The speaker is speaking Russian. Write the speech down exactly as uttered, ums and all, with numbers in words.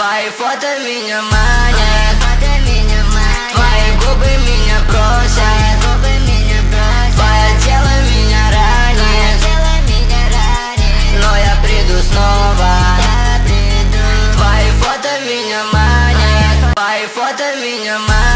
Твои фото меня манят, твои губы меня просят, твое тело меня ранит, но я приду снова. Твои фото меня манят, твои фото меня манят.